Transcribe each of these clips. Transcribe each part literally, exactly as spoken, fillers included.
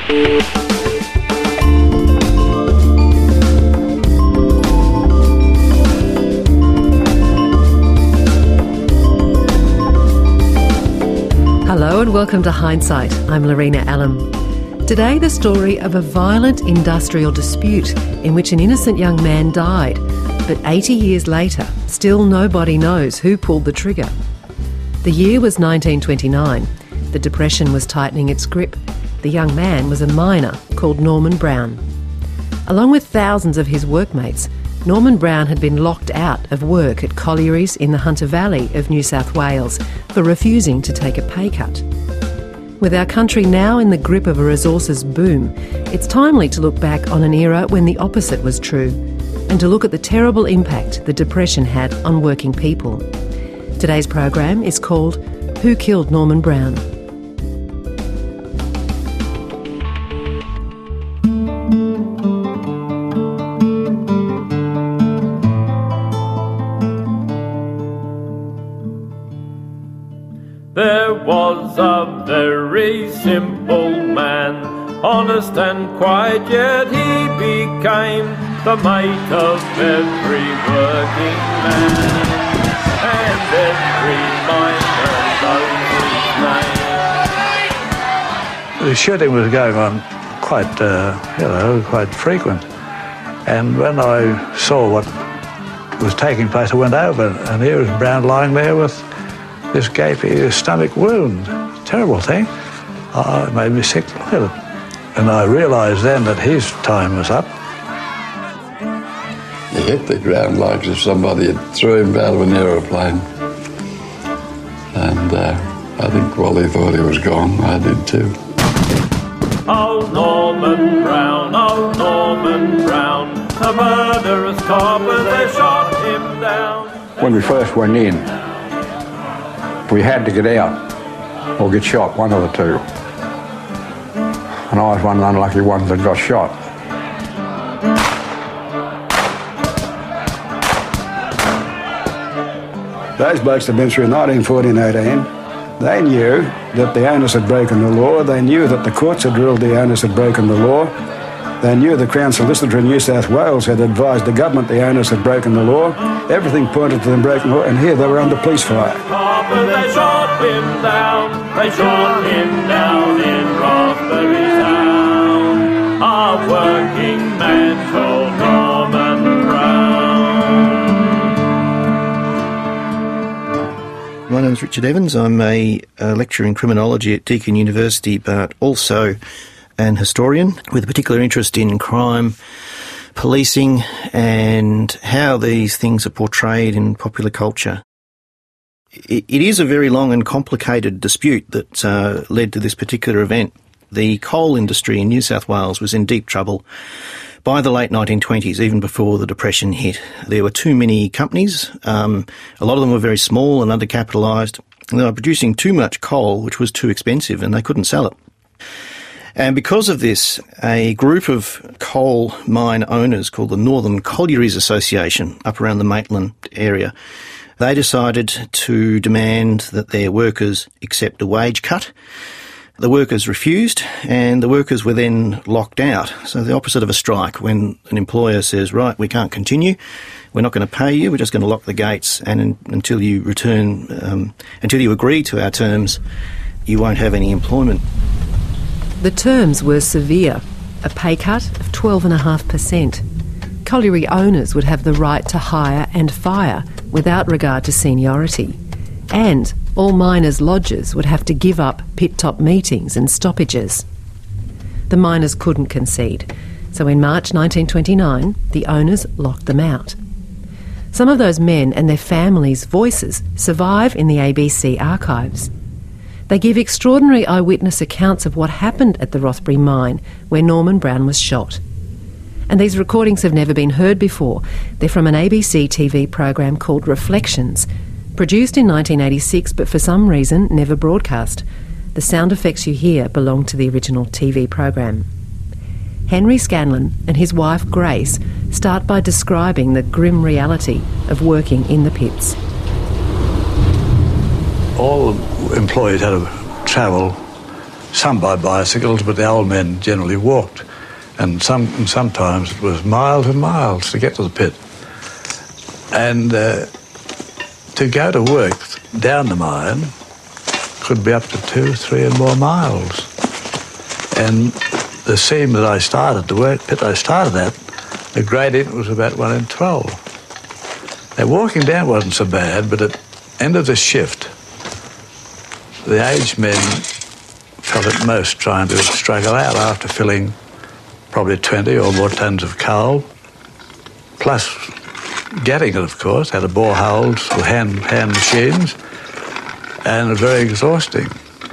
Hello and welcome to Hindsight. I'm Lorena Allam. Today, the story of a violent industrial dispute in which an innocent young man died, but eighty years later, still nobody knows who pulled the trigger. The year was nineteen twenty-nine. The Depression was tightening its grip. The young man was a miner called Norman Brown. Along with thousands of his workmates, Norman Brown had been locked out of work at collieries in the Hunter Valley of New South Wales for refusing to take a pay cut. With our country now in the grip of a resources boom, it's timely to look back on an era when the opposite was true, and to look at the terrible impact the Depression had on working people. Today's program is called Who Killed Norman Brown? There was a very simple man, honest and quiet, yet he became the mate of every working man, and every miner knows his name. The shooting was going on quite, uh, you know, quite frequent, and when I saw what was taking place, I went over, and here was Brown lying there with this gaping stomach wound. Terrible thing. Oh, it made me sick to look at it. And I realised then that his time was up. He hit the ground like if somebody had thrown him out of an aeroplane. And uh, I think Wally thought he was gone. I did too. Oh, Norman Brown, oh, Norman Brown, the murderous coppers, they shot him down. When we first went in, we had to get out or get shot, one of the two. And I was one of the unlucky ones that got shot. Those blokes had been through nineteen fourteen eighteen. They knew that the owners had broken the law. They knew that the courts had ruled the owners had broken the law. They knew the Crown Solicitor in New South Wales had advised the government the owners had broken the law. Everything pointed to them breaking the law, and here they were under police fire. They shot him down, they shot him down in Rothbury Town. A working man called Norman Brown. My name is Richard Evans. I'm a, a lecturer in criminology at Deakin University, but also an historian with a particular interest in crime, policing, and how these things are portrayed in popular culture. It, it is a very long and complicated dispute that uh, led to this particular event. The coal industry in New South Wales was in deep trouble by the late nineteen twenties, even before the Depression hit. There were too many companies. Um, a lot of them were very small and undercapitalised. And they were producing too much coal, which was too expensive, and they couldn't sell it. And because of this, a group of coal mine owners called the Northern Collieries Association up around the Maitland area, they decided to demand that their workers accept a wage cut. The workers refused, and the workers were then locked out. So the opposite of a strike, when an employer says, right, we can't continue, we're not going to pay you, we're just going to lock the gates, and in, until you return, um, until you agree to our terms, you won't have any employment. The terms were severe, a pay cut of twelve point five percent. Colliery owners would have the right to hire and fire without regard to seniority. And all miners' lodges would have to give up pit-top meetings and stoppages. The miners couldn't concede, so in March nineteen twenty-nine, the owners locked them out. Some of those men and their families' voices survive in the A B C archives. They give extraordinary eyewitness accounts of what happened at the Rothbury mine where Norman Brown was shot. And these recordings have never been heard before. They're from an A B C T V program called Reflections, produced in nineteen eighty-six but for some reason never broadcast. The sound effects you hear belong to the original T V program. Henry Scanlon and his wife Grace start by describing the grim reality of working in the pits. All employees had to travel some by bicycles, but the old men generally walked. And some and sometimes it was miles and miles to get to the pit. And uh, to go to work down the mine could be up to two, three and more miles. And the seam that I started, the work pit I started at, the gradient was about one in twelve. Now, walking down wasn't so bad, but at the end of the shift, the aged men felt it most trying to struggle out after filling probably twenty or more tons of coal, plus getting it, of course, had a boreholes with hand, hand machines, and very exhausting.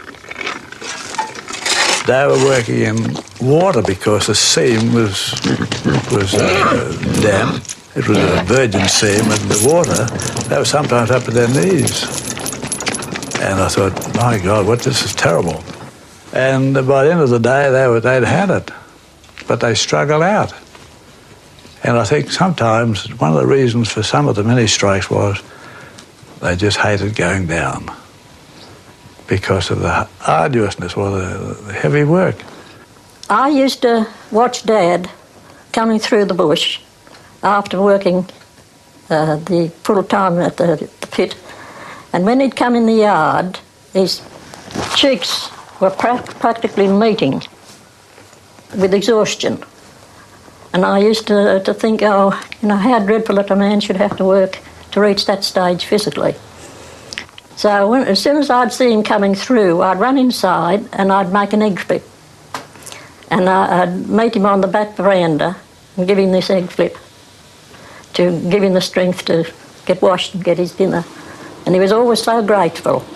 They were working in water because the seam was, was uh, damp. It was a virgin seam, and the water, they were sometimes up to their knees. And I thought, my God, what, this is terrible. And by the end of the day, they were, they'd had it, but they struggled out. And I think sometimes one of the reasons for some of the mini strikes was they just hated going down because of the arduousness or the, the heavy work. I used to watch Dad coming through the bush after working uh, the full time at the, the pit, and when he'd come in the yard, his cheeks were pra- practically meeting with exhaustion. And I used to, to think, oh, you know, how dreadful that a man should have to work to reach that stage physically. So when, as soon as I'd see him coming through, I'd run inside and I'd make an egg flip. And I, I'd meet him on the back veranda and give him this egg flip to give him the strength to get washed and get his dinner. And he was always so grateful.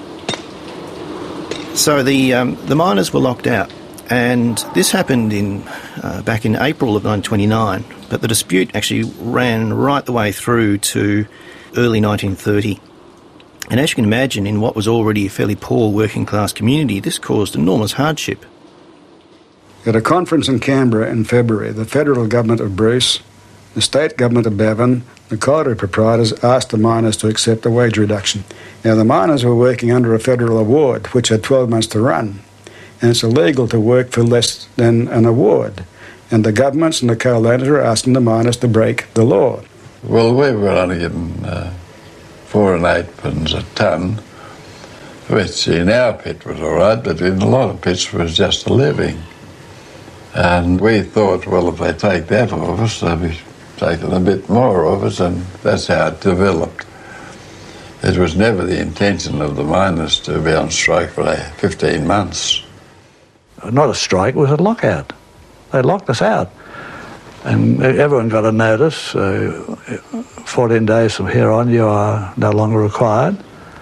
So the um, the miners were locked out, and this happened in uh, back in April of nineteen twenty-nine, but the dispute actually ran right the way through to early nineteen thirty. And as you can imagine, in what was already a fairly poor working class community, this caused enormous hardship. At a conference in Canberra in February, the federal government of Bruce, the state government of Bevan, the colliery proprietors asked the miners to accept a wage reduction. Now, the miners were working under a federal award, which had twelve months to run, and it's illegal to work for less than an award. And the governments and the coal owners were asking the miners to break the law. Well, we were only getting uh, four and eight pence a tonne, which in our pit was all right, but in a lot of pits was just a living. And we thought, well, if they take that off us, they'll be taking a bit more of us, and that's how it developed. It was never the intention of the miners to be on strike for fifteen months. Not a strike, it was a lockout. They locked us out. And everyone got a notice, uh, fourteen days from here on you are no longer required.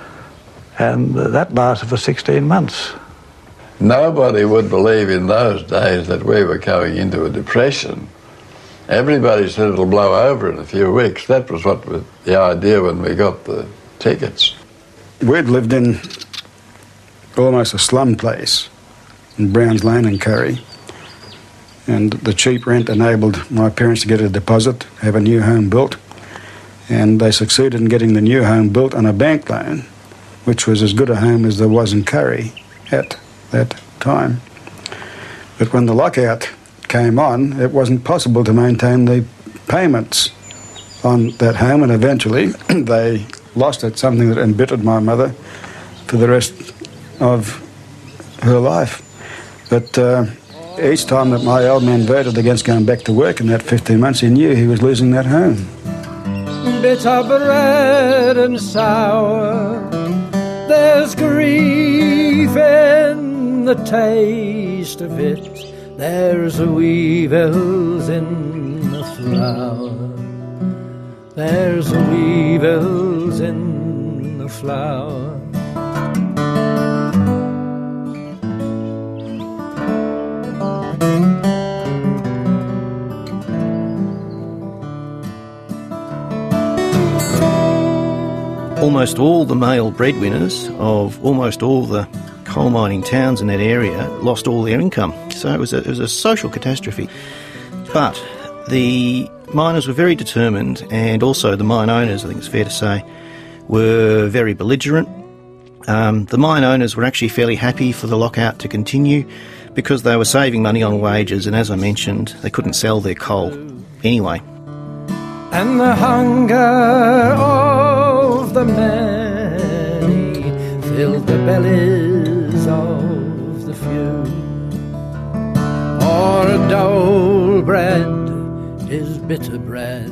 And that lasted for sixteen months. Nobody would believe in those days that we were going into a depression. Everybody said it'll blow over in a few weeks. That was what was the idea when we got the tickets. We'd lived in almost a slum place in Browns Lane in Curry, and the cheap rent enabled my parents to get a deposit, have a new home built, and they succeeded in getting the new home built on a bank loan, which was as good a home as there was in Curry at that time. But when the lockout came on, it wasn't possible to maintain the payments on that home, and eventually they lost it, something that embittered my mother for the rest of her life. But uh, each time that my old man voted against going back to work in that fifteen months, he knew he was losing that home. Bitter bread and sour, there's grief in the taste of it. There's weevils in the flour. There's weevils in the flour. Almost all the male breadwinners of almost all the coal mining towns in that area lost all their income. So it was a, it was a social catastrophe. But the miners were very determined, and also the mine owners, I think it's fair to say, were very belligerent, Um, the mine owners were actually fairly happy for the lockout to continue because they were saving money on wages, and as I mentioned, they couldn't sell their coal anyway. And the hunger of the many filled the bellies of the few. For a dull bread is bitter bread,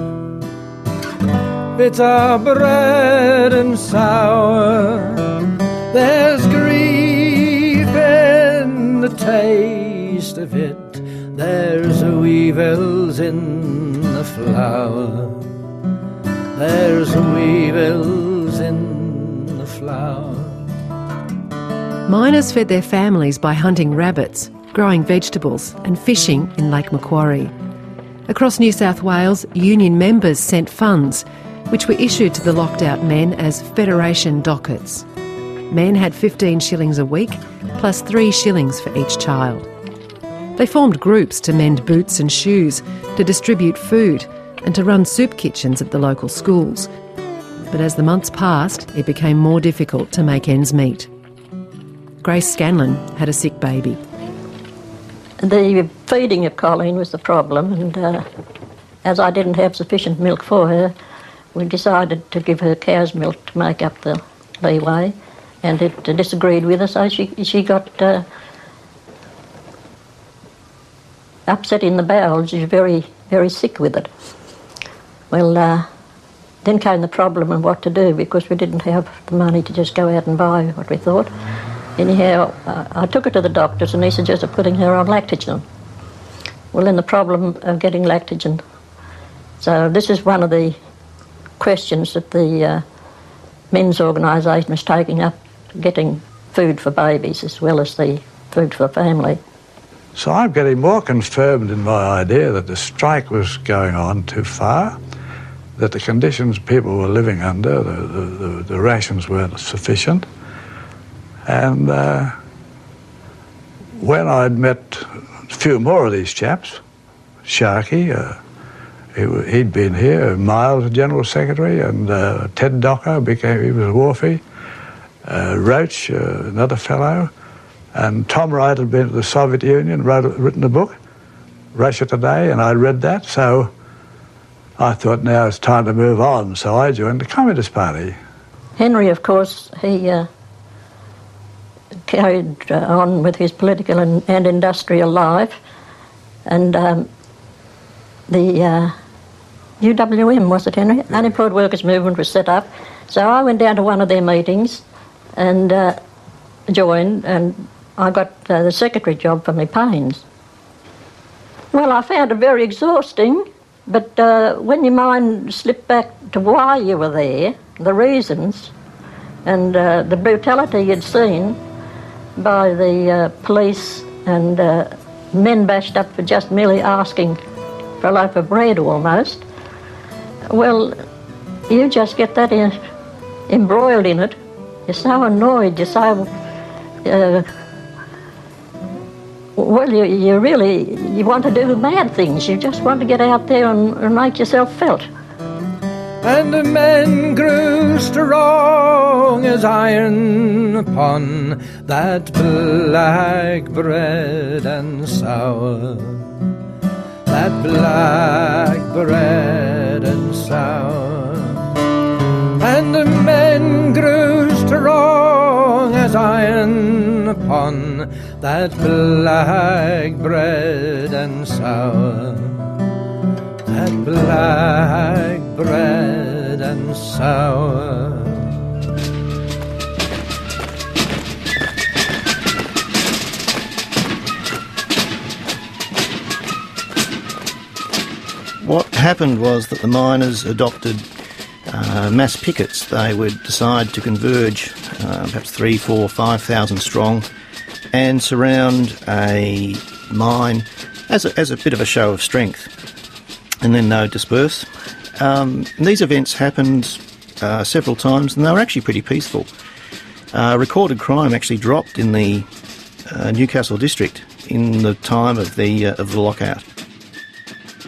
bitter bread and sour. There's grief in the taste of it, there's weevils in the flour, there's weevils in the flour. Miners fed their families by hunting rabbits, growing vegetables and fishing in Lake Macquarie. Across New South Wales, union members sent funds, which were issued to the locked-out men as Federation dockets. Men had fifteen shillings a week, plus three shillings for each child. They formed groups to mend boots and shoes, to distribute food, and to run soup kitchens at the local schools. But as the months passed, it became more difficult to make ends meet. Grace Scanlon had a sick baby. The feeding of Colleen was the problem, and uh, as I didn't have sufficient milk for her, we decided to give her cow's milk to make up the leeway, and it uh, disagreed with her, so she, she got uh, upset in the bowels. She was very, very sick with it. Well, uh, then came the problem of what to do, because we didn't have the money to just go out and buy what we thought. Anyhow, uh, I took her to the doctors and he suggested putting her on Lactogen. Well, then the problem of getting Lactogen. So this is one of the questions that the uh, men's organisation is taking up, getting food for babies as well as the food for the family. So I'm getting more confirmed in my idea that the strike was going on too far, that the conditions people were living under, the, the, the, the rations weren't sufficient. And uh, when I'd met a few more of these chaps, Sharkey, uh, he, he'd been here, Miles, General Secretary, and uh, Ted Docker, became, he was a wharfie, uh, Roach, uh, another fellow, and Tom Wright had been to the Soviet Union, wrote, written a book, Russia Today, and I read that, so I thought now it's time to move on, so I joined the Communist Party. Henry, of course, he uh, carried uh, on with his political and, and industrial life, and um, the uh, U W M, was it, Henry? Yeah. Unemployed Workers Movement was set up, so I went down to one of their meetings and uh, joined, and I got uh, the secretary job for my pains. Well, I found it very exhausting, but uh, when your mind slipped back to why you were there, the reasons, and uh, the brutality you'd seen by the uh, police and uh, men bashed up for just merely asking for a loaf of bread almost, well, you just get that in, embroiled in it. You're so annoyed, you're so... Uh, well, you, you really, you want to do mad things. You just want to get out there and, and make yourself felt. And the men grew strong as iron upon that black bread and sour, that black bread and sour. And the men grew strong as iron upon that black bread and sour, that black bread and sour. What happened was that the miners adopted uh, mass pickets. They would decide to converge, uh, perhaps three, four, five thousand strong, and surround a mine as a, as a bit of a show of strength, and then they would disperse. Um, these events happened uh, several times, and they were actually pretty peaceful. Uh, recorded crime actually dropped in the uh, Newcastle district in the time of the uh, of the lockout.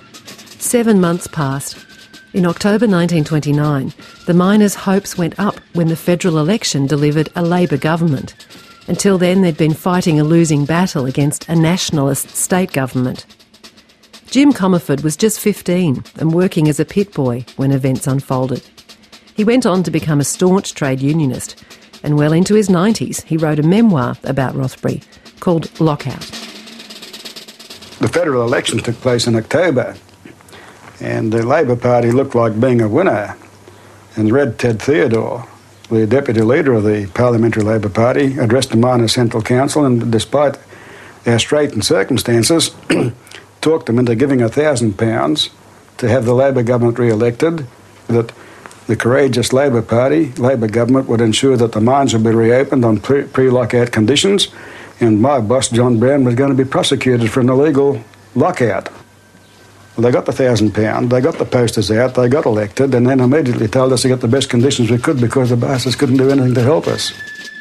Seven months passed. In October nineteen twenty-nine, the miners' hopes went up when the federal election delivered a Labor government. Until then, they'd been fighting a losing battle against a nationalist state government. Jim Comerford was just fifteen and working as a pit boy when events unfolded. He went on to become a staunch trade unionist, and well into his nineties he wrote a memoir about Rothbury called Lockout. The federal election took place in October, and the Labor Party looked like being a winner. And Red Ted Theodore, the deputy leader of the Parliamentary Labor Party, addressed a minor central council, and despite our straitened circumstances, talked them into giving a thousand pounds to have the Labor government re-elected, that the courageous Labor Party, Labor government, would ensure that the mines would be reopened on pre- pre-lockout conditions, and my boss, John Brown, was going to be prosecuted for an illegal lockout. Well, they got the thousand pound, they got the posters out, they got elected, and then immediately told us to get the best conditions we could because the bastards couldn't do anything to help us.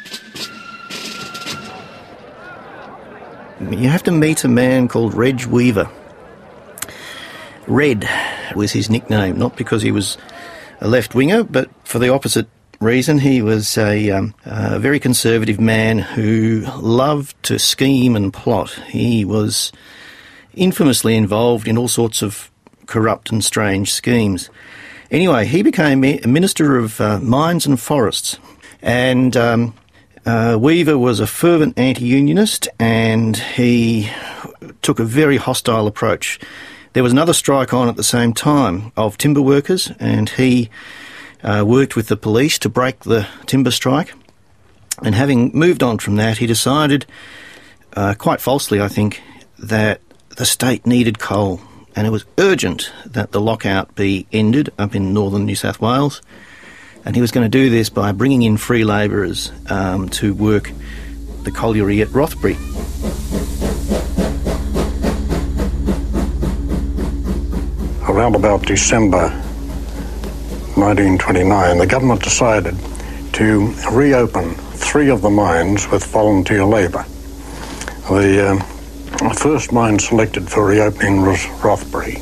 You have to meet a man called Reg Weaver. Red was his nickname, not because he was a left-winger, but for the opposite reason. He was a, um, a very conservative man who loved to scheme and plot. He was infamously involved in all sorts of corrupt and strange schemes. Anyway, he became a Minister of uh, Mines and Forests, and um, uh, Weaver was a fervent anti-unionist, and he took a very hostile approach. There was another strike on at the same time of timber workers, and he uh, worked with the police to break the timber strike. And having moved on from that, he decided, uh, quite falsely I think, that the state needed coal, and it was urgent that the lockout be ended up in northern New South Wales. And he was going to do this by bringing in free labourers um, to work the colliery at Rothbury. Around about December nineteen twenty-nine, the government decided to reopen three of the mines with volunteer labour. The um, first mine selected for reopening was Rothbury.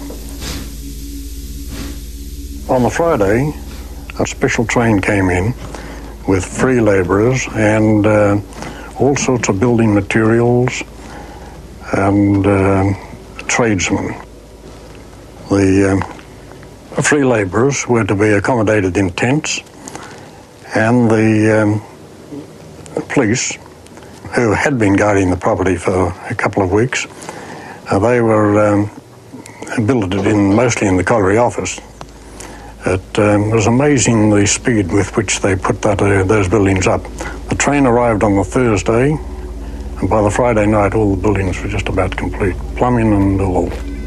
On the Friday, a special train came in with free labourers and uh, all sorts of building materials and uh, tradesmen. The um, free labourers were to be accommodated in tents, and the um, police, who had been guarding the property for a couple of weeks, uh, they were um, billeted in mostly in the colliery office. It um, was amazing the speed with which they put that uh, those buildings up. The train arrived on the Thursday, and by the Friday night all the buildings were just about complete, plumbing and all.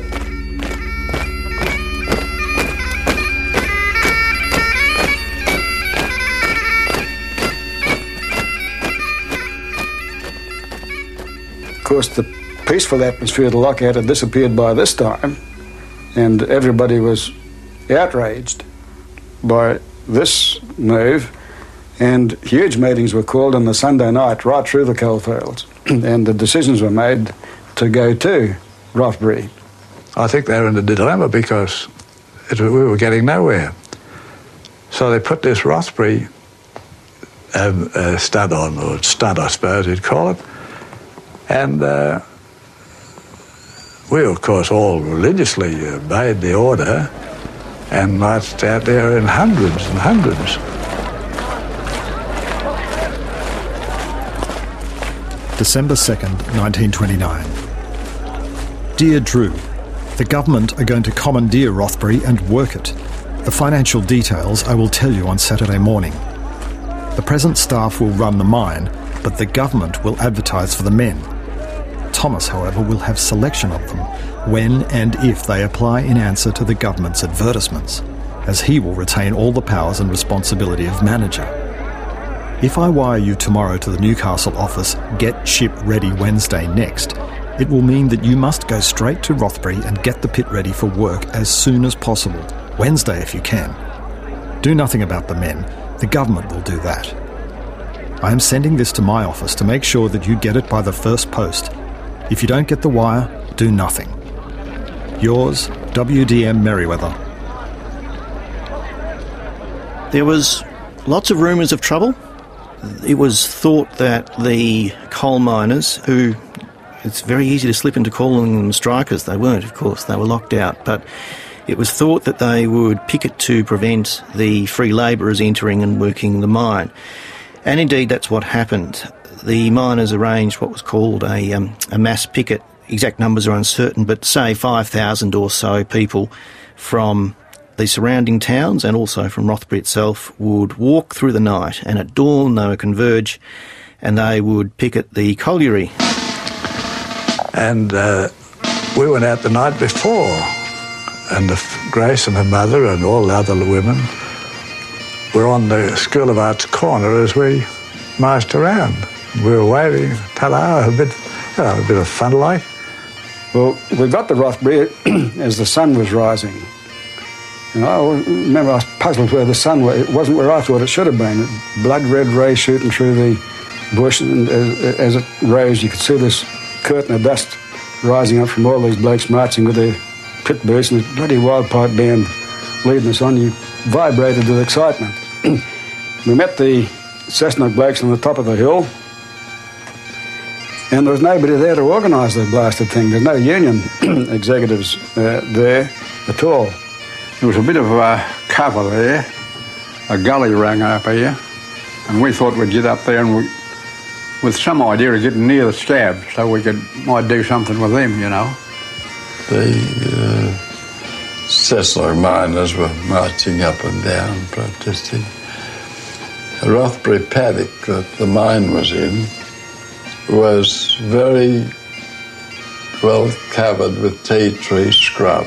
Of course, the peaceful atmosphere of the lockout had disappeared by this time, and everybody was outraged by this move, and huge meetings were called on the Sunday night right through the coalfields, and the decisions were made to go to Rothbury. I think they were in a dilemma because it, we were getting nowhere. So they put this Rothbury um, uh, stud on, or stud I suppose you'd call it, and uh, we of course all religiously obeyed the order and marched out there in hundreds and hundreds. December second, nineteen twenty-nine. Dear Drew, the government are going to commandeer Rothbury and work it. The financial details I will tell you on Saturday morning. The present staff will run the mine, but the government will advertise for the men. Thomas, however, will have selection of them when and if they apply in answer to the government's advertisements, as he will retain all the powers and responsibility of manager. If I wire you tomorrow to the Newcastle office, get ship ready Wednesday next, it will mean that you must go straight to Rothbury and get the pit ready for work as soon as possible, Wednesday if you can. Do nothing about the men, the government will do that. I am sending this to my office to make sure that you get it by the first post. If you don't get the wire, do nothing. Yours, W D M Merriweather. There was Lots of rumours of trouble. It was thought that the coal miners, who it's very easy to slip into calling them strikers, they weren't, of course, they were locked out, but it was thought that they would picket to prevent the free labourers entering and working the mine. And indeed that's what happened. The miners arranged what was called a, um, a mass picket. Exact numbers are uncertain, but say five thousand or so people from the surrounding towns and also from Rothbury itself would walk through the night, and at dawn they would converge and they would picket the colliery. And uh, we went out the night before, and the, Grace and her mother and all the other women were on the School of Arts corner as we marched around. We were waving, ta-da, a bit, you know, a bit of fun like. Well, we got to Rothbury as the sun was rising. And I remember I was puzzled where the sun was. It wasn't where I thought it should have been. Blood red rays shooting through the bush, and as, as it rose, you could see this curtain of dust rising up from all these blokes marching with their pit boots and this bloody wild pipe band leading us on. You vibrated with excitement. We met the Cessnock blokes on the top of the hill, and there was nobody there to organise the blasted thing. There's no union executives uh, there at all. There was a bit of a cover there, a gully rang up here, and we thought we'd get up there and we, with some idea of getting near the scabs so we could might do something with them, you know. The uh, Cessnock miners were marching up and down, protesting. The Rothbury paddock that the mine was in was very well covered with tea tree scrub.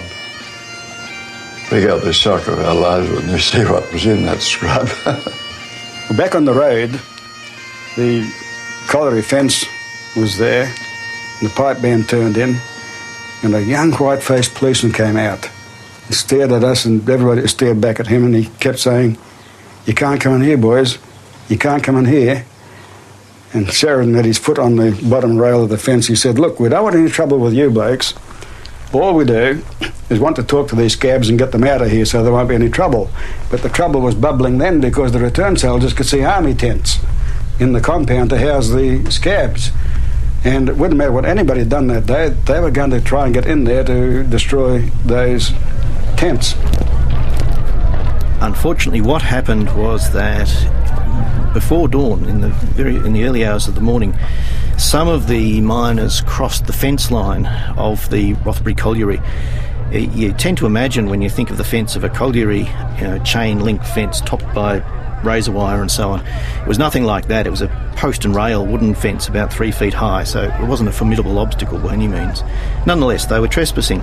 We got the shock of our lives when you see what was in that scrub. Back on the road, the colliery fence was there, and the pipe band turned in, and a young white-faced policeman came out. He stared at us, and everybody stared back at him, and he kept saying, "You can't come in here, boys. You can't come in here." And Sheridan had his foot on the bottom rail of the fence. He said, "Look, we don't want any trouble with you blokes. All we do is want to talk to these scabs and get them out of here so there won't be any trouble." But the trouble was bubbling then because the return soldiers could see army tents in the compound to house the scabs. And it wouldn't matter what anybody had done that day, they were going to try and get in there to destroy those tents. Unfortunately, what happened was that before dawn, in the very in the early hours of the morning, some of the miners crossed the fence line of the Rothbury colliery. You tend to imagine when you think of the fence of a colliery, you know, chain link fence topped by razor wire and so on. It was nothing like that. It was a post and rail wooden fence about three feet high, so it wasn't a formidable obstacle by any means. Nonetheless, they were trespassing.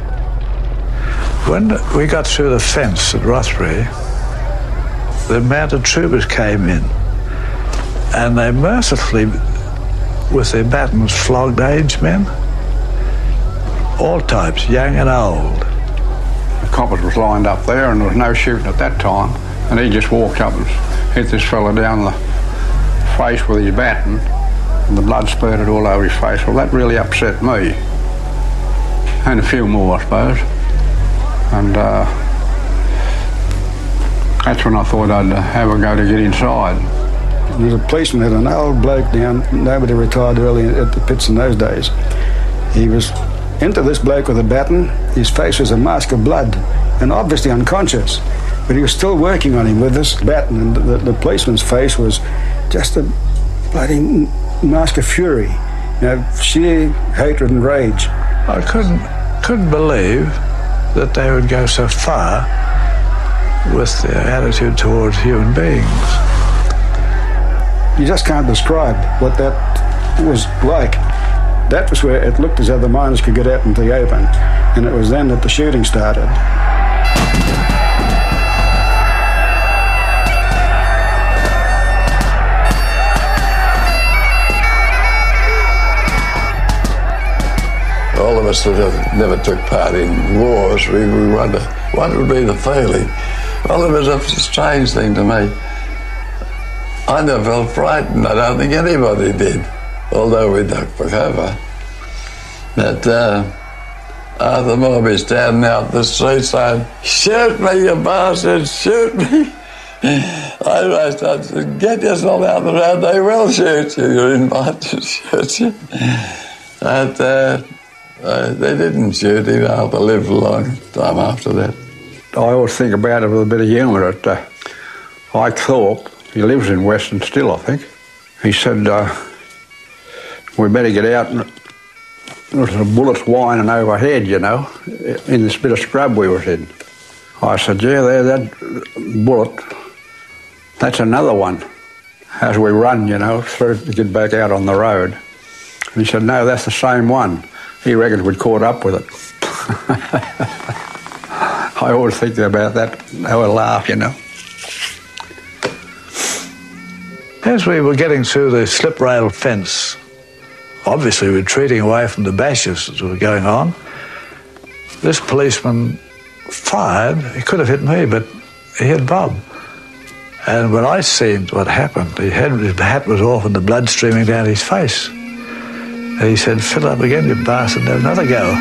When we got through the fence at Rothbury, the mounted troopers came in, and they mercifully, with their batons, flogged aged men, all types, young and old. The coppers was lined up there, and there was no shooting at that time, and he just walked up and hit this fella down the face with his baton, and the blood spurted all over his face. Well, that really upset me, and a few more, I suppose. And uh, that's when I thought I'd uh, have a go to get inside. There was a policeman, had an old bloke down, nobody retired early at the pits in those days. He was into this bloke with a baton. His face was a mask of blood and obviously unconscious, but he was still working on him with this baton, and the, the policeman's face was just a bloody mask of fury, you know, sheer hatred and rage. I couldn't, couldn't believe that they would go so far with their attitude towards human beings. You just can't describe what that was like. That was where it looked as though the miners could get out into the open, and it was then that the shooting started. All of us that have never took part in wars, we, we wonder what would be the feeling. Well, it was a strange thing to me. I never felt frightened. I don't think anybody did, although we ducked for cover. But uh, Arthur Morby standing out the street saying, "Shoot me, you bastards, shoot me." I rushed up and said, get yourself out of the road, they will shoot you, you're invited to shoot you. But uh, uh, they didn't shoot him. I to live a long time after that. I always think about it with a bit of humour. That uh, Ike Thorpe, he lives in Western still, I think. He said, uh, we better get out. And there was the bullets whining overhead, you know, in this bit of scrub we was in. I said, yeah, there, that bullet, that's another one. As we run, you know, through to get back out on the road. And he said, no, that's the same one. He reckons we'd caught up with it. I always think about that. They would laugh, you know. As we were getting through the slip rail fence, obviously retreating away from the bashes that were going on, this policeman fired. He could have hit me, but he hit Bob. And when I seen what happened, he had, his hat was off and the blood streaming down his face. And he said, fill up again, you bastard, and have another go.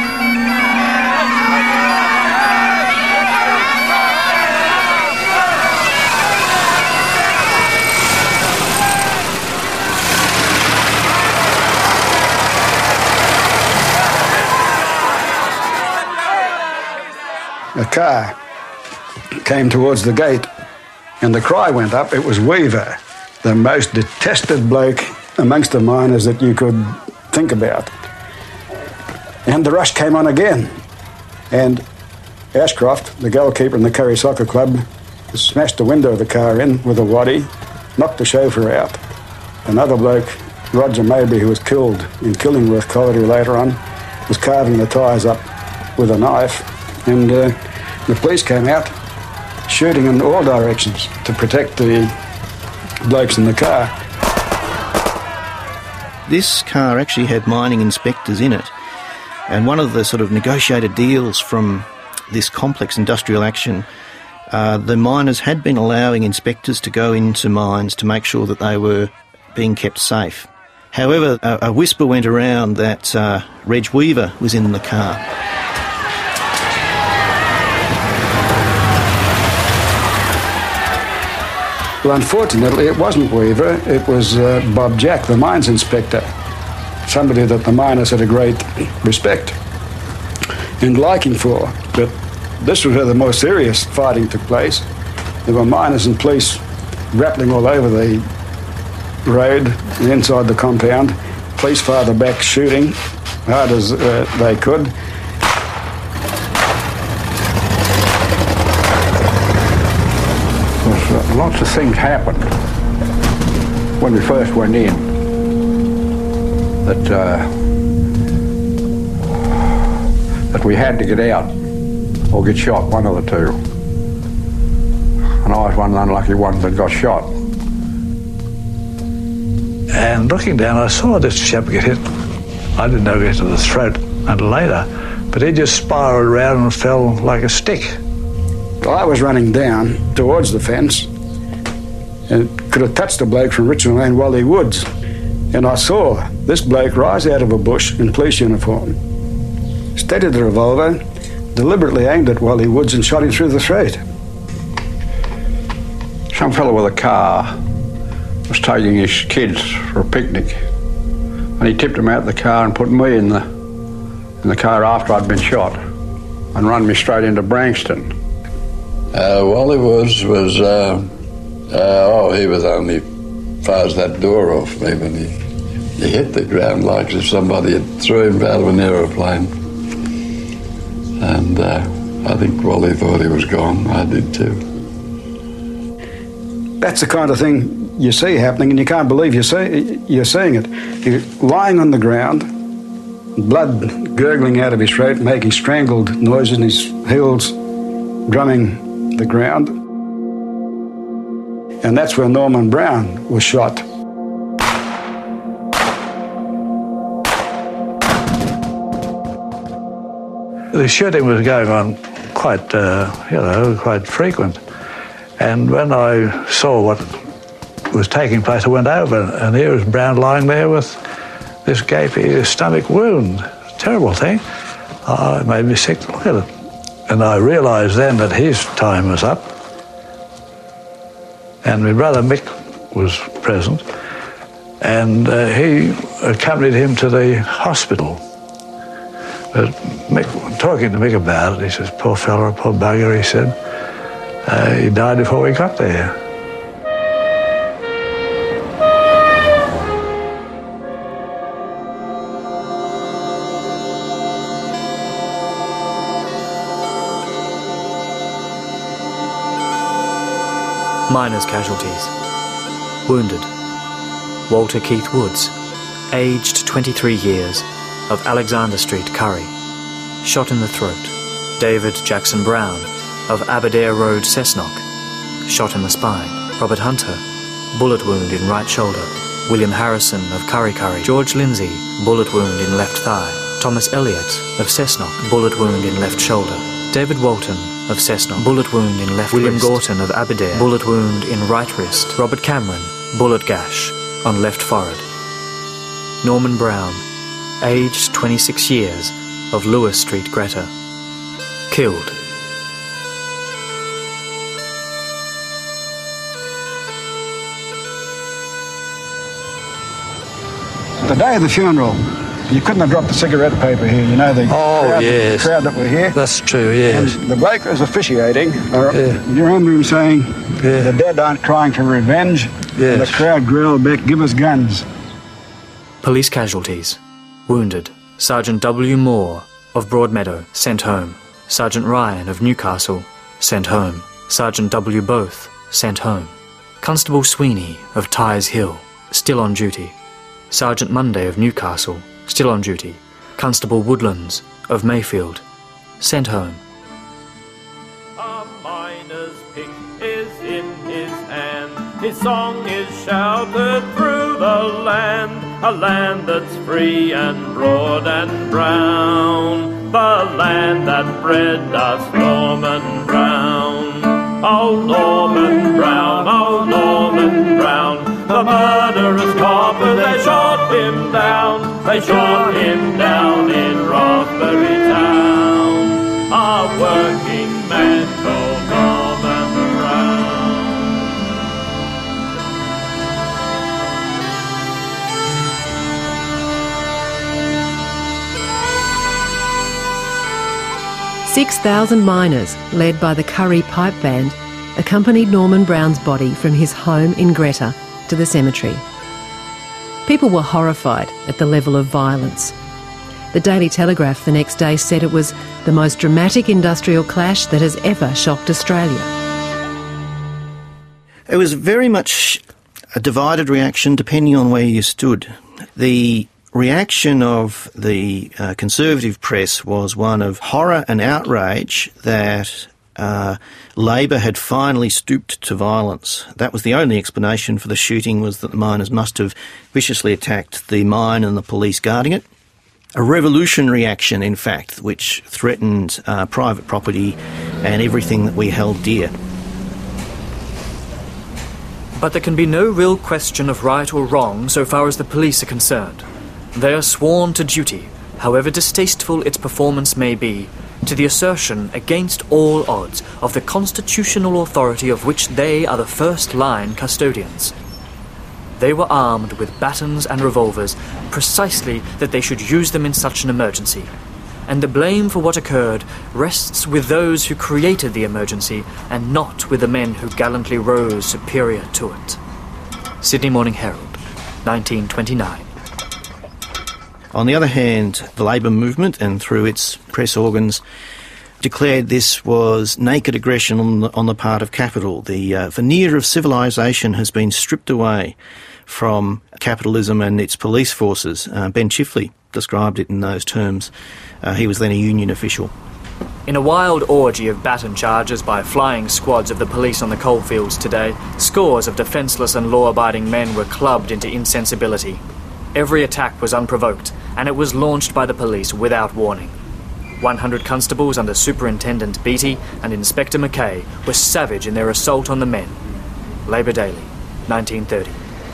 A car came towards the gate and the cry went up. It was Weaver, the most detested bloke amongst the miners that you could think about. And the rush came on again. And Ashcroft, the goalkeeper in the Curry Soccer Club, smashed the window of the car in with a waddy, knocked the chauffeur out. Another bloke, Roger Mabry, who was killed in Killingworth Colliery later on, was carving the tyres up with a knife. And uh, the police came out shooting in all directions to protect the blokes in the car. This car actually had mining inspectors in it, and one of the sort of negotiated deals from this complex industrial action, uh, the miners had been allowing inspectors to go into mines to make sure that they were being kept safe. However, a, a whisper went around that uh, Reg Weaver was in the car. Well, unfortunately, it wasn't Weaver, it was uh, Bob Jack, the mines inspector, somebody that the miners had a great respect and liking for. But this was where the more serious fighting took place. There were miners and police grappling all over the road and inside the compound, police farther back shooting hard as uh, they could. Lots of things happened when we first went in that uh, that we had to get out or get shot, one of the two. And I was one of the unlucky ones that got shot. And looking down, I saw this chap get hit. I didn't know he hit to the throat until later, but he just spiraled around and fell like a stick. Well, I was running down towards the fence and could have touched a bloke from Richmond Lane, Wally Woods. And I saw this bloke rise out of a bush in police uniform, steadied the revolver, deliberately aimed at Wally Woods and shot him through the throat. Some fellow with a car was taking his kids for a picnic, and he tipped them out of the car and put me in the in the car after I'd been shot and run me straight into Branxton. Uh, Wally Woods was, uh, uh, oh, he was only far as that door off me when he, he hit the ground like as if somebody had threw him out of an aeroplane. And uh, I think Wally thought he was gone. I did too. That's the kind of thing you see happening and you can't believe you're, see, you're seeing it. You're lying on the ground, blood gurgling out of his throat, making strangled noises in his heels, drumming the ground. And that's where Norman Brown was shot. The shooting was going on quite, uh, you know, quite frequent. And when I saw what was taking place, I went over and here was Brown lying there with this gaping stomach wound. Terrible thing. Oh, it made me sick to look at it. And I realised then that his time was up. and my brother Mick was present, and uh, he accompanied him to the hospital. But Mick, talking to Mick about it, he says, poor fella, poor bugger, he said, uh, he died before we got there. Miners' casualties. Wounded. Walter Keith Woods, aged twenty-three years, of Alexander Street, Curry, shot in the throat. David Jackson Brown, of Aberdare Road, Cessnock, shot in the spine. Robert Hunter, bullet wound in right shoulder. William Harrison, of Curry Curry. George Lindsay, bullet wound in left thigh. Thomas Elliott, of Cessnock, bullet wound in left shoulder. David Walton, of Cessnock, bullet wound in left William wrist. Gorton, of Aberdare, bullet wound in right wrist. Robert Cameron, bullet gash on left forehead. Norman Brown, aged twenty-six years, of Lewis Street, Greta, killed. The day of the funeral, you couldn't have dropped the cigarette paper here, you know, the, oh, crowd, yes. the crowd that were here. That's true, yes. And the bloke was officiating. Uh, yeah. You remember him saying, yeah. the dead aren't crying for revenge. Yes. And the crowd growled back, give us guns. Police casualties. Wounded. Sergeant W. Moore, of Broadmeadow, sent home. Sergeant Ryan, of Newcastle, sent home. Sergeant W. Both, sent home. Constable Sweeney, of Tyers Hill, still on duty. Sergeant Monday, of Newcastle, still on duty. Constable Woodlands, of Mayfield, sent home. A miner's pick is in his hand, his song is shouted through the land, a land that's free and broad and brown, the land that bred us Norman Brown. Oh, Norman Brown, oh, Norman Brown, the murderous coppers, they shot him down, they shot him down in Rothbury town. A working man called Norman Brown. Six thousand miners, led by the Curry Pipe Band, accompanied Norman Brown's body from his home in Greta to the cemetery. People were horrified at the level of violence. The Daily Telegraph the next day said it was the most dramatic industrial clash that has ever shocked Australia. It was very much a divided reaction depending on where you stood. The reaction of the uh, conservative press was one of horror and outrage that uh, Labor had finally stooped to violence. That was the only explanation for the shooting, was that the miners must have viciously attacked the mine and the police guarding it. A revolutionary action, in fact, which threatened uh, private property and everything that we held dear. But there can be no real question of right or wrong so far as the police are concerned. They are sworn to duty, however distasteful its performance may be, to the assertion against all odds of the constitutional authority of which they are the first-line custodians. They were armed with batons and revolvers precisely that they should use them in such an emergency, and the blame for what occurred rests with those who created the emergency and not with the men who gallantly rose superior to it. Sydney Morning Herald, nineteen twenty-nine. On the other hand, the Labor movement, and through its press organs, declared this was naked aggression on the, on the part of capital. The uh, veneer of civilisation has been stripped away from capitalism and its police forces. Uh, Ben Chifley described it in those terms. Uh, he was then a union official. In a wild orgy of baton charges by flying squads of the police on the coalfields today, scores of defenceless and law-abiding men were clubbed into insensibility. Every attack was unprovoked, and it was launched by the police without warning. one hundred constables under Superintendent Beattie and Inspector Mackay were savage in their assault on the men. Labor Daily, nineteen thirty.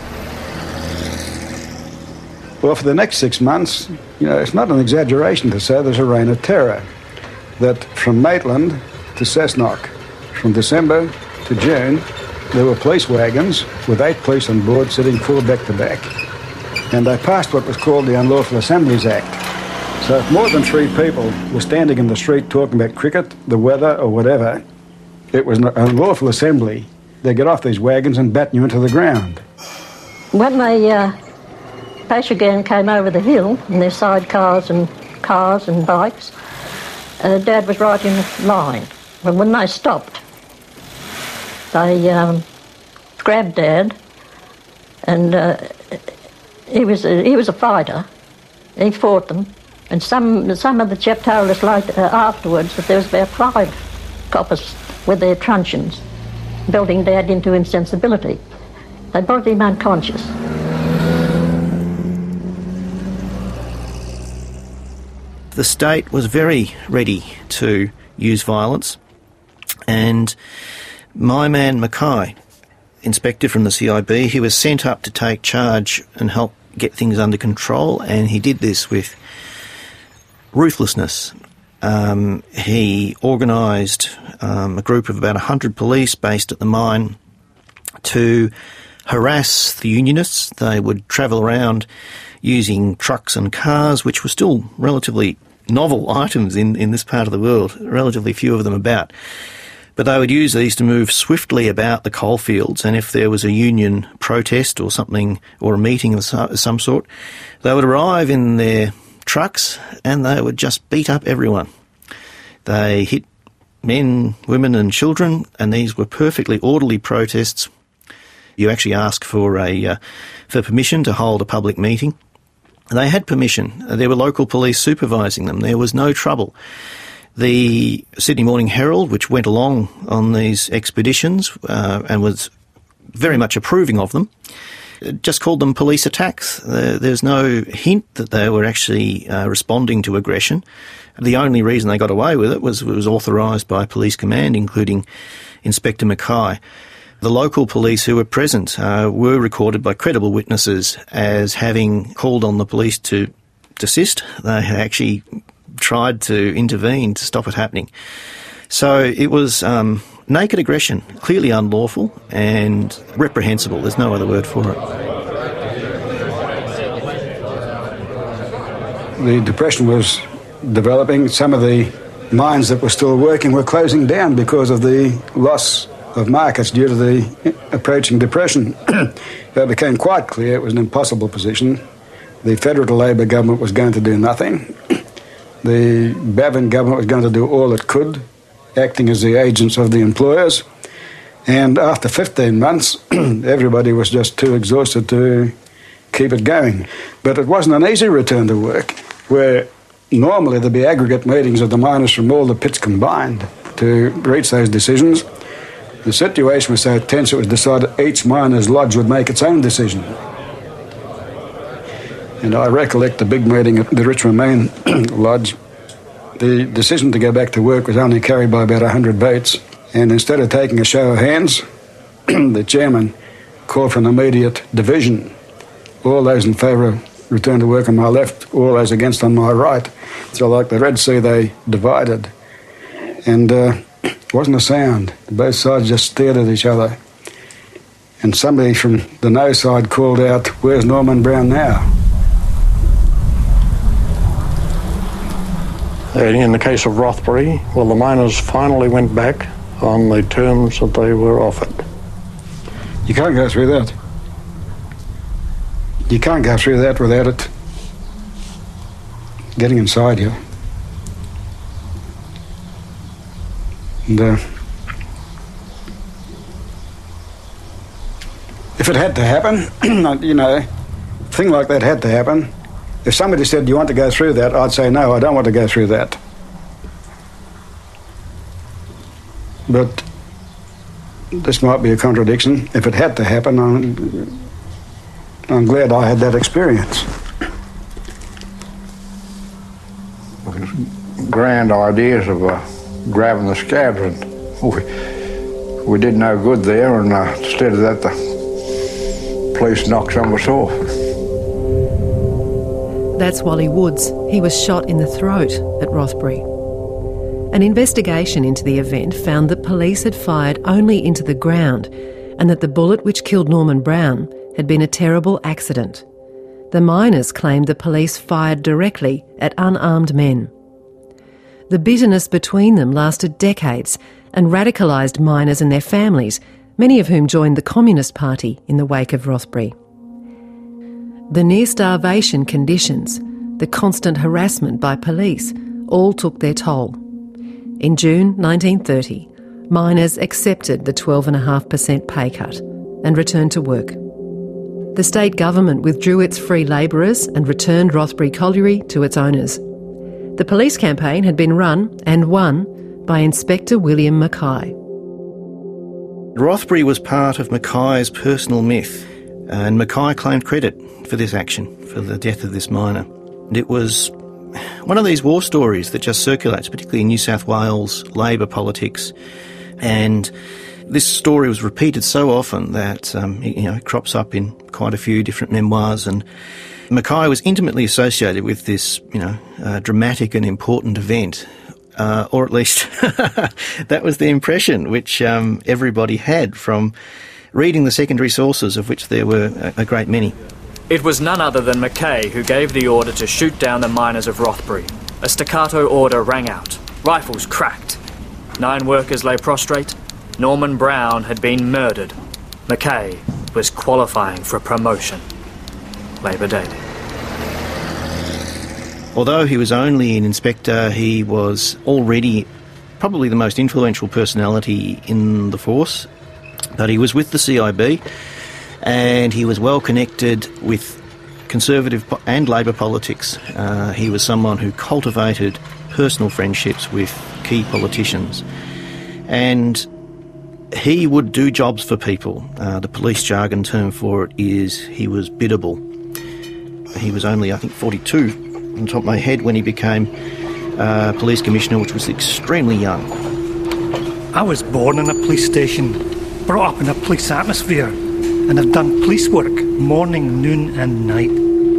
Well, for the next six months, you know, it's not an exaggeration to say there's a reign of terror. That from Maitland to Cessnock, from December to June, there were police wagons with eight police on board sitting full back to back. And they passed what was called the Unlawful Assemblies Act. So if more than three people were standing in the street talking about cricket, the weather or whatever, it was an unlawful assembly. They get off these wagons and batten you into the ground. When the uh, Pashagan came over the hill in their sidecars and cars and bikes, uh, Dad was right in line. But when they stopped, they um, grabbed Dad, and uh, he was a, he was a fighter. He fought them, and some some of the chap told us later, uh, afterwards that there was about five coppers with their truncheons, belting Dad into insensibility. They brought him unconscious. The state was very ready to use violence, and my man Mackay, inspector from the C I B, he was sent up to take charge and help get things under control, and he did this with ruthlessness. Um, he organised um, a group of about one hundred police based at the mine to harass the unionists. They would travel around using trucks and cars, which were still relatively novel items in, in this part of the world, relatively few of them about. But they would use these to move swiftly about the coalfields, and if there was a union protest or something, or a meeting of some sort, they would arrive in their trucks and they would just beat up everyone. They hit men, women and children, and these were perfectly orderly protests. You actually ask for a uh, for permission to hold a public meeting. They had permission. There were local police supervising them. There was no trouble. The Sydney Morning Herald, which went along on these expeditions uh, and was very much approving of them, just called them police attacks. Uh, there's no hint that they were actually uh, responding to aggression. The only reason they got away with it was it was authorised by police command, including Inspector Mackay. The local police who were present uh, were recorded by credible witnesses as having called on the police to desist. They actually tried to intervene to stop it happening. So it was um, naked aggression, clearly unlawful and reprehensible. There's no other word for it. The depression was developing. Some of the mines that were still working were closing down because of the loss of markets due to the approaching depression. It became quite clear it was an impossible position. The federal Labor government was going to do nothing. The Bavin government was going to do all it could, acting as the agents of the employers. And after fifteen months, everybody was just too exhausted to keep it going. But it wasn't an easy return to work, where normally there'd be aggregate meetings of the miners from all the pits combined to reach those decisions. The situation was so tense it was decided each miner's lodge would make its own decision. And I recollect the big meeting at the Richmond Main Lodge. The decision to go back to work was only carried by about one hundred votes. And instead of taking a show of hands, the chairman called for an immediate division. All those in favour of return to work on my left, all those against on my right. So like the Red Sea, they divided. And uh, it wasn't a sound. Both sides just stared at each other. And somebody from the no side called out, "Where's Norman Brown now?" And in the case of Rothbury, well, the miners finally went back on the terms that they were offered. You can't go through that. You can't go through that without it getting inside you. And uh, if it had to happen, you know, a thing like that had to happen. If somebody said, "Do you want to go through that?" I'd say, "No, I don't want to go through that." But this might be a contradiction. If it had to happen, I'm, I'm glad I had that experience. Grand ideas of uh, grabbing the scabs, and we, we did no good there, and uh, instead of that, the police knocked some of us off. That's Wally Woods. He was shot in the throat at Rothbury. An investigation into the event found that police had fired only into the ground and that the bullet which killed Norman Brown had been a terrible accident. The miners claimed the police fired directly at unarmed men. The bitterness between them lasted decades and radicalised miners and their families, many of whom joined the Communist Party in the wake of Rothbury. The near-starvation conditions, the constant harassment by police, all took their toll. In June nineteen thirty, miners accepted the twelve point five percent pay cut and returned to work. The state government withdrew its free labourers and returned Rothbury Colliery to its owners. The police campaign had been run and won by Inspector William Mackay. Rothbury was part of Mackay's personal myth, and Mackay claimed credit for this action, for the death of this miner. And it was one of these war stories that just circulates, particularly in New South Wales Labor politics. And this story was repeated so often that um, it, you know, it crops up in quite a few different memoirs. And Mackay was intimately associated with this, you know, uh, dramatic and important event, uh, or at least that was the impression which um, everybody had from reading the secondary sources, of which there were a, a great many. It was none other than Mackay who gave the order to shoot down the miners of Rothbury. A staccato order rang out. Rifles cracked. Nine workers lay prostrate. Norman Brown had been murdered. Mackay was qualifying for promotion. Labor Day. Although he was only an inspector, he was already probably the most influential personality in the force. But he was with the C I B, and he was well connected with Conservative and Labor politics. Uh, he was someone who cultivated personal friendships with key politicians. And he would do jobs for people. Uh, the police jargon term for it is he was biddable. He was only, I think, forty-two on the top of my head when he became uh, police commissioner, which was extremely young. I was born in a police station, brought up in a police atmosphere, and have done police work morning, noon and night.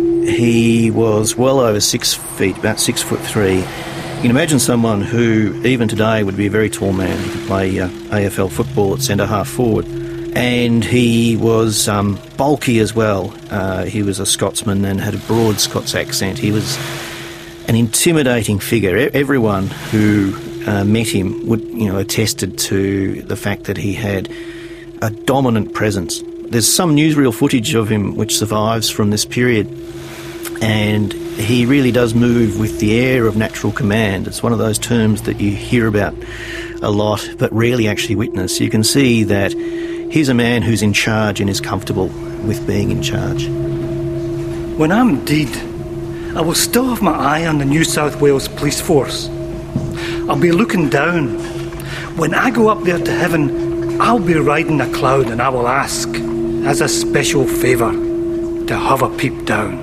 He was well over six feet, about six foot three. You can imagine someone who, even today, would be a very tall man. He could play uh, A F L football at centre half forward. And he was um, bulky as well. Uh, he was a Scotsman and had a broad Scots accent. He was an intimidating figure. E- everyone who uh, met him would, you know, attested to the fact that he had a dominant presence. There's some newsreel footage of him which survives from this period, and he really does move with the air of natural command. It's one of those terms that you hear about a lot but rarely actually witness. You can see that he's a man who's in charge and is comfortable with being in charge. When I'm dead, I will still have my eye on the New South Wales Police Force. I'll be looking down. When I go up there to heaven, I'll be riding a cloud and I will ask, as a special favour, to have a peep down.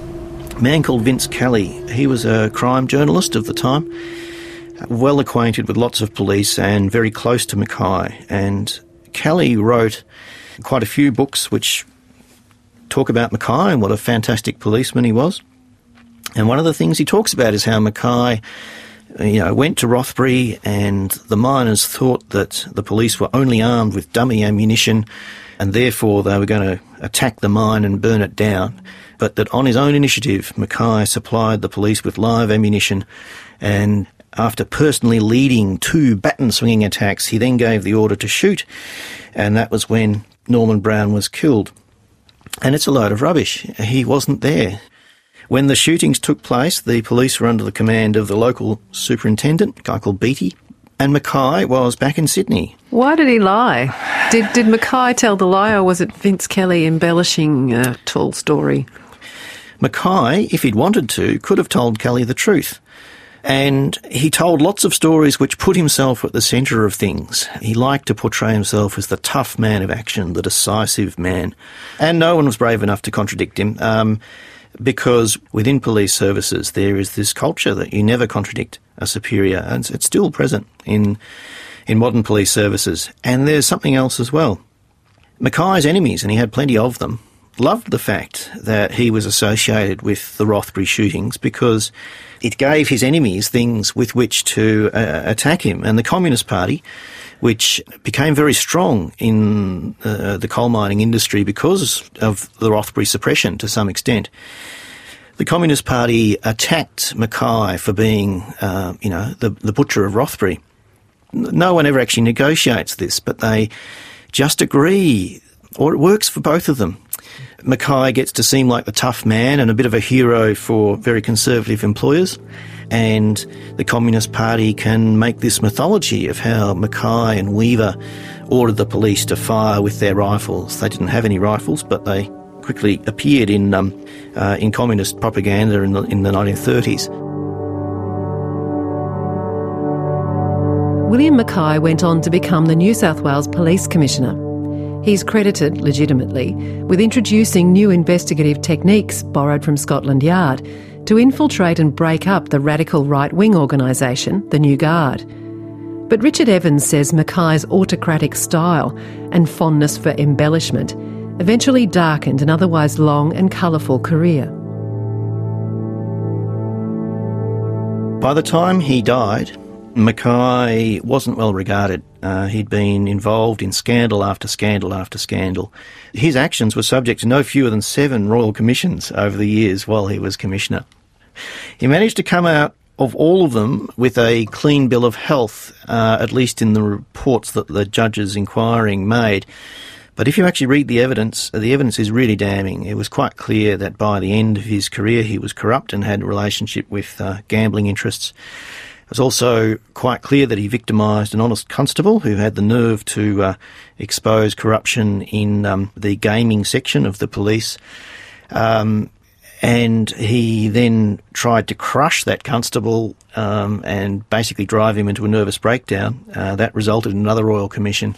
A man called Vince Kelly. He was a crime journalist of the time, well acquainted with lots of police and very close to Mackay. And Kelly wrote quite a few books which talk about Mackay and what a fantastic policeman he was. And one of the things he talks about is how Mackay, you know, went to Rothbury and the miners thought that the police were only armed with dummy ammunition and therefore they were going to attack the mine and burn it down. But that on his own initiative, Mackay supplied the police with live ammunition, and after personally leading two baton-swinging attacks, he then gave the order to shoot, and that was when Norman Brown was killed. And it's a load of rubbish. He wasn't there. When the shootings took place, the police were under the command of the local superintendent, a guy called Beattie, and Mackay was back in Sydney. Why did he lie? Did, did Mackay tell the lie, or was it Vince Kelly embellishing a tall story? Mackay, if he'd wanted to, could have told Kelly the truth. And he told lots of stories which put himself at the centre of things. He liked to portray himself as the tough man of action, the decisive man. And no one was brave enough to contradict him, um, because within police services there is this culture that you never contradict a superior, and it's still present in in modern police services. And there's something else as well. Mackay's enemies, and he had plenty of them, loved the fact that he was associated with the Rothbury shootings because it gave his enemies things with which to uh, attack him. And the Communist Party which became very strong in uh, the coal mining industry because of the Rothbury suppression to some extent. The Communist Party attacked Mackay for being, uh, you know, the, the butcher of Rothbury. No one ever actually negotiates this, but they just agree, or it works for both of them. Mackay gets to seem like the tough man and a bit of a hero for very conservative employers, and the Communist Party can make this mythology of how Mackay and Weaver ordered the police to fire with their rifles. They didn't have any rifles, but they quickly appeared in um, uh, in communist propaganda in the, in the nineteen thirties. William Mackay went on to become the New South Wales Police Commissioner. He's credited, legitimately, with introducing new investigative techniques borrowed from Scotland Yard to infiltrate and break up the radical right-wing organisation, the New Guard. But Richard Evans says Mackay's autocratic style and fondness for embellishment eventually darkened an otherwise long and colourful career. By the time he died, Mackay wasn't well regarded. Uh, he'd been involved in scandal after scandal after scandal. His actions were subject to no fewer than seven royal commissions over the years while he was commissioner. He managed to come out of all of them with a clean bill of health, uh, at least in the reports that the judges inquiring made. But if you actually read the evidence, the evidence is really damning. It was quite clear that by the end of his career he was corrupt and had a relationship with uh, gambling interests. It was also quite clear that he victimised an honest constable who had the nerve to uh, expose corruption in um, the gaming section of the police. Um, and he then tried to crush that constable um, and basically drive him into a nervous breakdown. Uh, that resulted in another royal commission.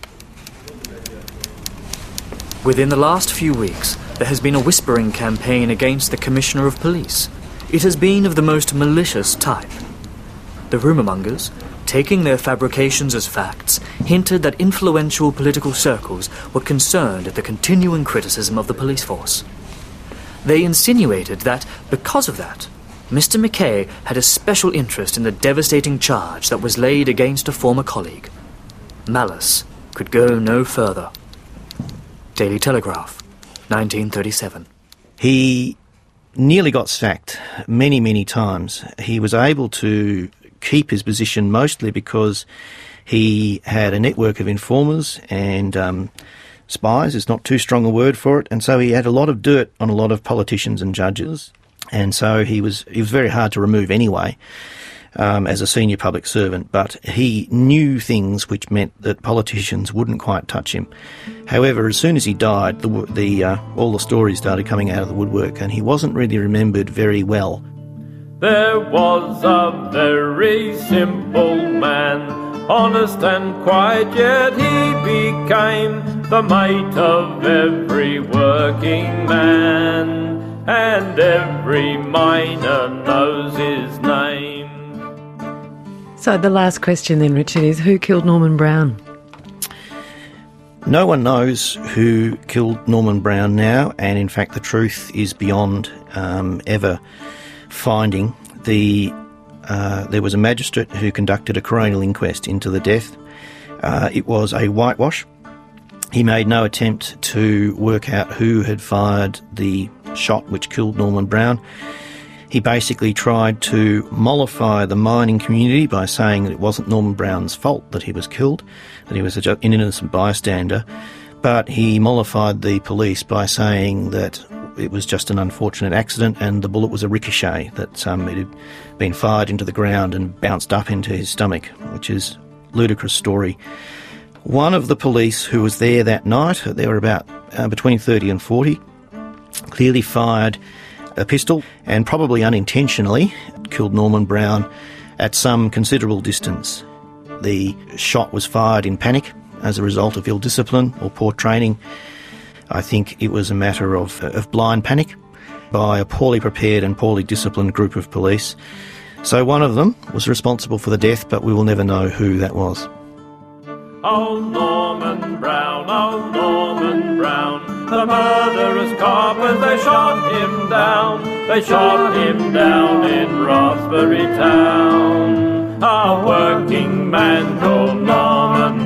Within the last few weeks, there has been a whispering campaign against the Commissioner of Police. It has been of the most malicious type. The rumourmongers, taking their fabrications as facts, hinted that influential political circles were concerned at the continuing criticism of the police force. They insinuated that, because of that, Mister Mackay had a special interest in the devastating charge that was laid against a former colleague. Malice could go no further. Daily Telegraph, nineteen thirty-seven. He nearly got sacked many, many times. He was able to keep his position mostly because he had a network of informers and um, spies is not too strong a word for it, and so he had a lot of dirt on a lot of politicians and judges, and so he was he was very hard to remove anyway. Um, as a senior public servant, but he knew things which meant that politicians wouldn't quite touch him. However, as soon as he died, the, the uh, all the stories started coming out of the woodwork, and he wasn't really remembered very well. There was a very simple man, honest and quiet, yet he became the mate of every working man, and every miner knows his name. So the last question then, Richard, is who killed Norman Brown? No one knows who killed Norman Brown now, and in fact the truth is beyond um, ever finding. The uh, there was a magistrate who conducted a coronial inquest into the death. Uh, it was a whitewash. He made no attempt to work out who had fired the shot which killed Norman Brown. He basically tried to mollify the mining community by saying that it wasn't Norman Brown's fault that he was killed, that he was an innocent bystander, but he mollified the police by saying that it was just an unfortunate accident and the bullet was a ricochet, that um, it had been fired into the ground and bounced up into his stomach, which is a ludicrous story. One of the police who was there that night, there were about uh, between thirty and forty, clearly fired a pistol and probably unintentionally killed Norman Brown at some considerable distance. The shot was fired in panic as a result of ill discipline or poor training. I think it was a matter of, of blind panic by a poorly prepared and poorly disciplined group of police. So one of them was responsible for the death, but we will never know who that was. Oh, Norman Brown, oh, Norman Brown, the murderous coppers, they shot him down, they shot him down in Rothbury town. A working man called Norman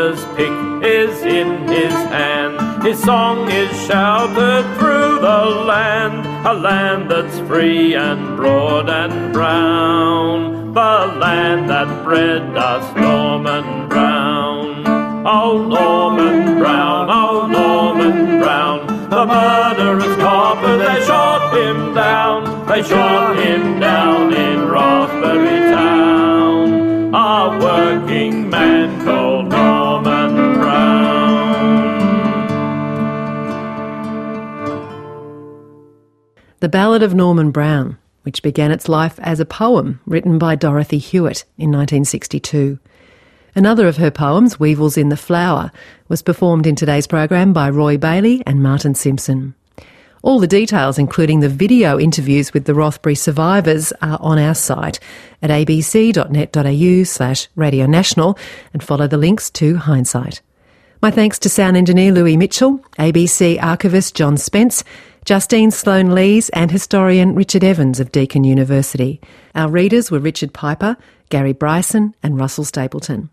miner's pick is in his hand. His song is shouted through the land, a land that's free and broad and brown, the land that bred us Norman Brown. Oh, Norman Brown, oh, Norman Brown, the murderous coppers, they shot him down, they shot him down in Rothbury Town, a working man called Norman Brown. The Ballad of Norman Brown, which began its life as a poem written by Dorothy Hewitt in nineteen sixty-two. Another of her poems, Weevils in the Flower, was performed in today's program by Roy Bailey and Martin Simpson. All the details, including the video interviews with the Rothbury survivors, are on our site at abc.net.au slash Radio National, and follow the links to Hindsight. My thanks to sound engineer Louis Mitchell, A B C archivist John Spence, Justine Sloan-Lees and historian Richard Evans of Deakin University. Our readers were Richard Piper, Gary Bryson and Russell Stapleton.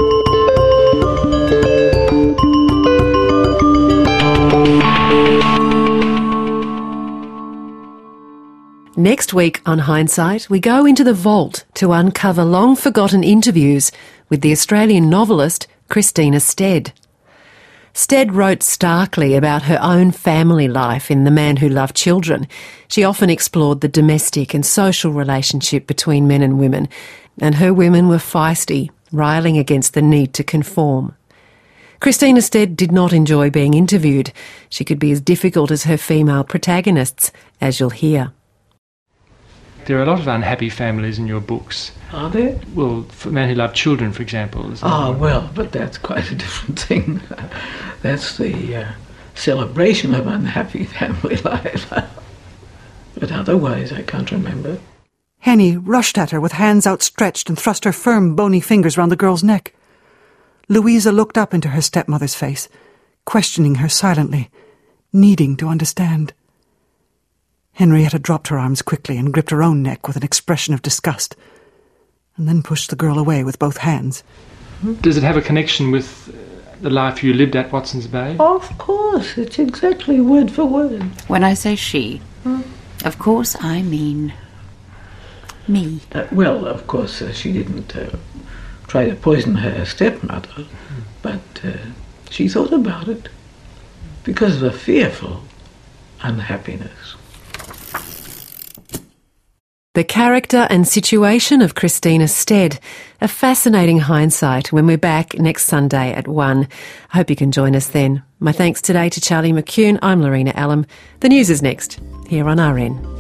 Next week on Hindsight, we go into the vault to uncover long-forgotten interviews with the Australian novelist Christina Stead. Stead wrote starkly about her own family life in The Man Who Loved Children. She often explored the domestic and social relationship between men and women, and her women were feisty, riling against the need to conform. Christina Stead did not enjoy being interviewed. She could be as difficult as her female protagonists, as you'll hear. There are a lot of unhappy families in your books. Are there? Well, for Man Who Loved Children, for example. Ah, well, but that's quite a different thing. That's the uh, celebration of unhappy family life. But otherwise, I can't remember. Henny rushed at her with hands outstretched and thrust her firm, bony fingers round the girl's neck. Louisa looked up into her stepmother's face, questioning her silently, needing to understand. Henrietta dropped her arms quickly and gripped her own neck with an expression of disgust, and then pushed the girl away with both hands. Does it have a connection with the life you lived at Watson's Bay? Of course, it's exactly word for word. When I say she, hmm? of course I mean me. Uh, well, of course, uh, she didn't uh, try to poison her stepmother, mm. but uh, she thought about it because of a fearful unhappiness. The character and situation of Christina Stead. A fascinating hindsight when we're back next Sunday at one. I hope you can join us then. My thanks today to Charlie McCune. I'm Lorena Allam. The news is next, here on R N.